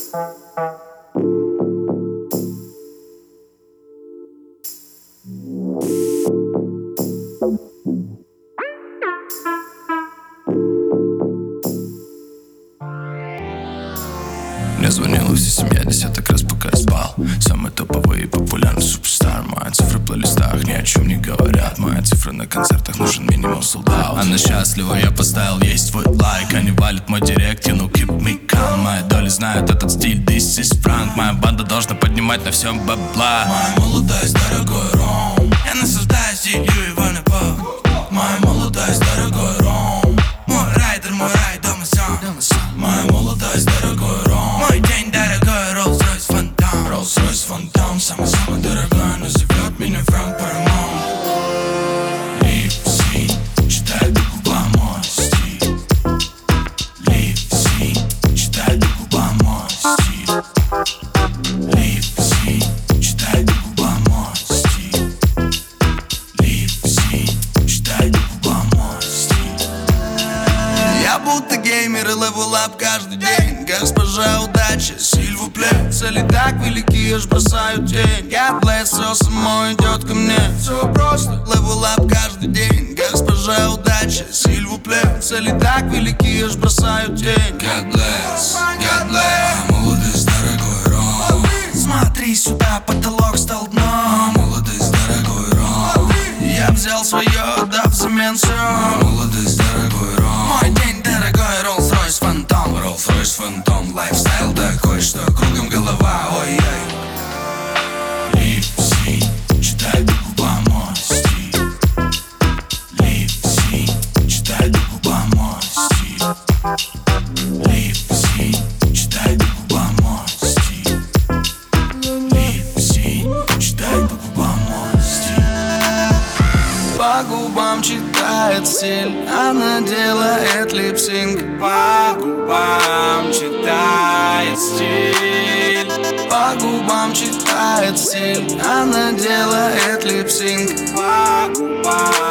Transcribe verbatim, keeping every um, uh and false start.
Мне звонила вся семья десяток раз, пока я спал. Самый топовый и популярный суперстар. Мои цифры в плейлистах ни о чем не говорят. Мои цифры на концертах, нужен минимум солдат. Она счастлива, я поставил ей свой лайк. Они валят мой директ, you know, keep me calm. Мои доли знают этот стиль, this is Frank. Моя банда должна поднимать на всем бабла. Моя молодость, дорогой ром. Я наслаждаюсь стилью его на пол. Моя молодость, дорогой ром. Мой райдер, мой рай, дома сам. Моя молодость, дорогой ром. Мой день, дорогой Rolls-Royce Phantom. Rolls-Royce Phantom, самый-самый дорогой, но зовет меня Frank Paramount. Лип-синь, читай по губам мой стиль. Лип-синь, читай по губам мой стиль. Лип-синь, читай по губам мой стиль. Лип-синь, читай по губам мой стиль. Я будто геймер и левел-ап каждый день. Госпожа удачи, сильвупле. Цели так велики, аж бросаю тень. God bless, все само идет ко мне. Все просто, левел-ап каждый день. Госпожа удачи, сильвупле. Цели так велики, аж бросаю тень. God bless, God bless. Молодость, дорогой ром. Смотри сюда, потолок стал дном. Молодость, дорогой ром. Я взял свое, дав взамен все. Молодость, дорогой ром. Мой день, дорогой Rolls-Royce Phantom. Rolls-Royce Phantom, лайфстайл такой, что кругом голова, ой-ой. Лип-синь, читай по губам мой стиль. Лип-синь, читай по губам мой стиль. Лип-синь, читай по губам мой стиль. Лип-синь, читай по губам мой стиль. По губам читает стиль, она делает липсинг. По губам читает стиль. По губам читает стиль, она делает липсинг. По губам